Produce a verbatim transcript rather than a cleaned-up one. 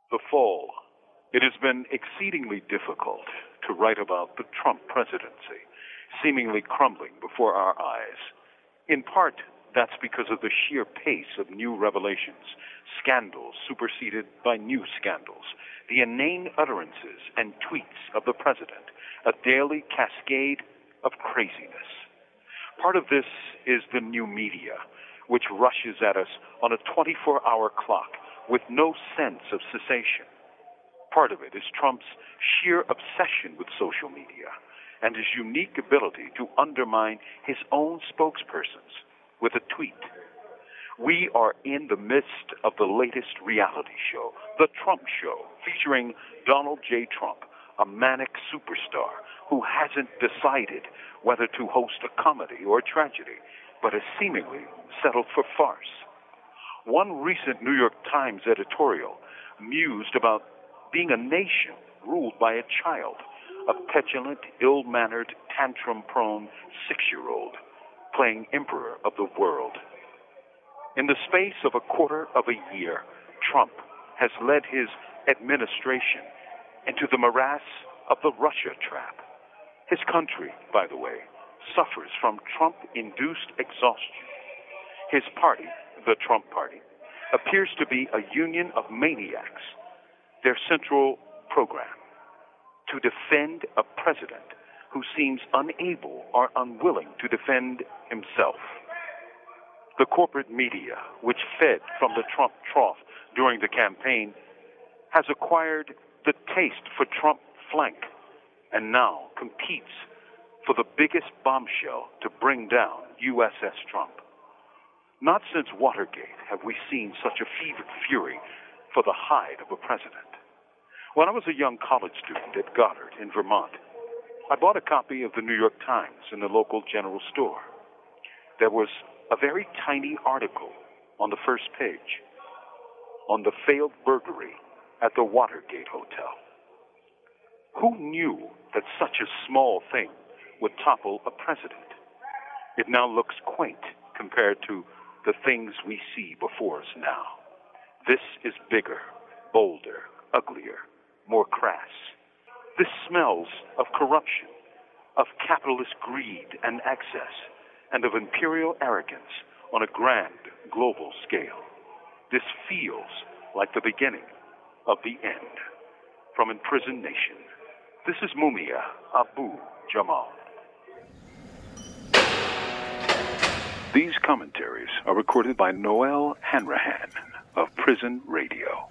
The fall. It has been exceedingly difficult to write about the Trump presidency, seemingly crumbling before our eyes. In part, that's because of the sheer pace of new revelations, scandals superseded by new scandals, the inane utterances and tweets of the president, a daily cascade of craziness. Part of this is the new media, which rushes at us on a twenty-four hour clock with no sense of cessation. Part of it is Trump's sheer obsession with social media and his unique ability to undermine his own spokespersons with a tweet. We are in the midst of the latest reality show, The Trump Show, featuring Donald J. Trump, a manic superstar who hasn't decided whether to host a comedy or a tragedy, but has seemingly settled for farce. One recent New York Times editorial mused about being a nation ruled by a child, a petulant, ill-mannered, tantrum-prone six-year-old playing emperor of the world. In the space of a quarter of a year, Trump has led his administration into the morass of the Russia trap. His country, by the way, suffers from Trump-induced exhaustion. His party, the Trump Party, appears to be a union of maniacs. Their central program, to defend a president who seems unable or unwilling to defend himself. The corporate media, which fed from the Trump trough during the campaign, has acquired the taste for Trump flank and now competes for the biggest bombshell to bring down U S S Trump. Not since Watergate have we seen such a fevered fury for the hide of a president. When I was a young college student at Goddard in Vermont, I bought a copy of the New York Times in the local general store. There was a very tiny article on the first page on the failed burglary at the Watergate Hotel. Who knew that such a small thing would topple a president? It now looks quaint compared to the things we see before us now. This is bigger, bolder, uglier, more crass. This smells of corruption, of capitalist greed and excess, and of imperial arrogance on a grand global scale. This feels like the beginning of the end. From Imprisoned Nation, this is Mumia Abu Jamal. These commentaries are recorded by Noel Hanrahan of Prison Radio.